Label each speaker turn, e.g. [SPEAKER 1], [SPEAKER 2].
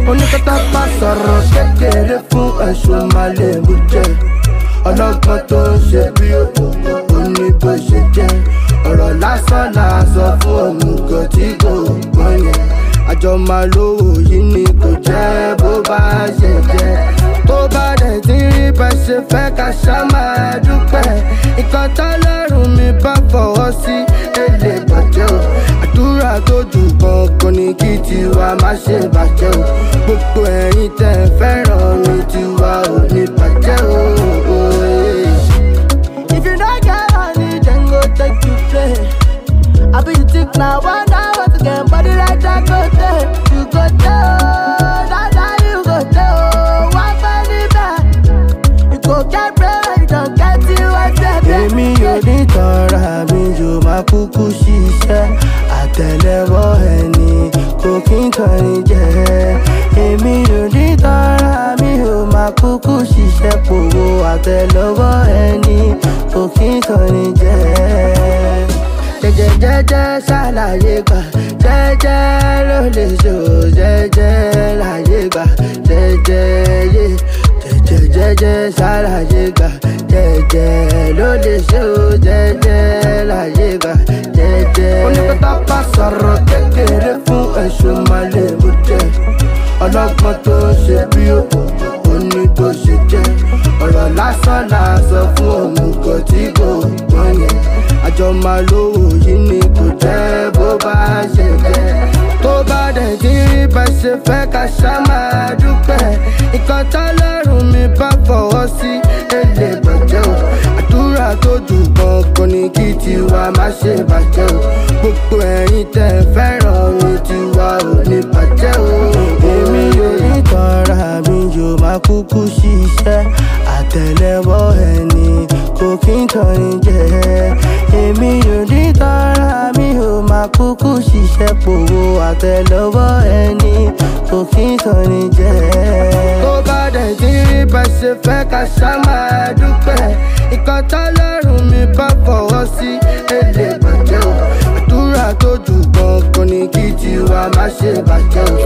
[SPEAKER 1] oníkọ́tà bá sọ̀rọ̀ kékeré fún ẹ̀sùn máa lè mú jẹ. Ọlọ́gbọ́n tó ń ṣe bí òkùnkùn ó ní bó ṣe jẹ́. Ọ̀rọ̀ lásán là sọ fún òmùgọ̀ tí kò gbọ́n yẹn. Àjọ máa lówó yìí ni kò jẹ́ bó bá ṣe jẹ́. Tó bá dẹ̀ tí rí bá ṣe fẹ́ ká ṣá máa dúpẹ́. Nǹkan tọ́lọ́run mi bá fọwọ́ sí èlé bàjẹ́ o. Àdúrà tó jù kankan ní kí tiwa má ṣe bàjẹ́ o. Gbogbo ẹ̀yin tẹ́ fẹ́ràn mi tiwa ò ní bàjẹ́ o. If you don't get money, then go take you play. I be you think now, one hour to get body like that go there. You go there, that you go there. One funny back, you go get bread, you don't get you a step. Èmi ò ní tọrọ mi yóò máa kúkú ṣiṣẹ́. Àtẹ́lẹwọ́ ẹni kò kí n tọrin jẹ. Èmi ò ní tọrọ mi yóò máa kúkú ṣiṣẹ́. Pòwó àtẹ́lẹwọ́ ẹni kò kí n tọrin jẹ. Jẹ́jẹ́ ṣàlàyé gbà, jẹ́jẹ́ ló lè ṣò, jẹ́jẹ́ láyé gbà, jẹ́jẹ́ yé. Jẹ́jẹ́ ṣàlàyé gbà, jẹ́jẹ́ ló lè ṣò, jẹ́jẹ́ láyé gbà, jẹ́jẹ́. Oníkọ́tà bá sọ̀rọ̀ kékeré fún ẹ̀sùn máa lè mú jẹ. Ọlọ́gbọ́n tó ń ṣe bí òkùnkùn ó ní bó ṣe jẹ́. Ọ̀rọ̀ lásán là sọ fún òmùgọ̀ tí kò gbọ́n yẹn. Àjọ máa lówó yìí ni kò jẹ́ bó bá ṣe jẹ́. Tó bá dẹ̀ tí rí bá ṣe fẹ́ ká ṣá máa dúpẹ́. Nǹkan tọ́lọ́run mi bá fọwọ́ sí èlé bàjẹ́ o. Àdúrà tó jù kankan ní kí tiwa má ṣe bàjẹ́ o. Gbogbo ẹ̀yin tẹ́ fẹ́ràn mi tiwa ò ní bàjẹ́ o. Èmi ò ní tọrọ mi yóò máa kúkú ṣiṣẹ́. Àtẹ́lẹwọ́ ẹni kò kí n tọrin jẹ. Èmi ò ní tọrọ mi ò máa kúkú ṣiṣẹ́. Pòwó àtẹ́lẹwọ́ ẹni kò kí n tọrin jẹ. Tó bá dẹ̀ tí rí bá ṣe fẹ́ ká ṣá máa dúpẹ́. Nǹkan tọ́lọ́run mi bá fọwọ́ sí èlé bàjẹ́ o. Àdúrà tó jù kankan ní kí tiwa má ṣe bàjẹ́ o.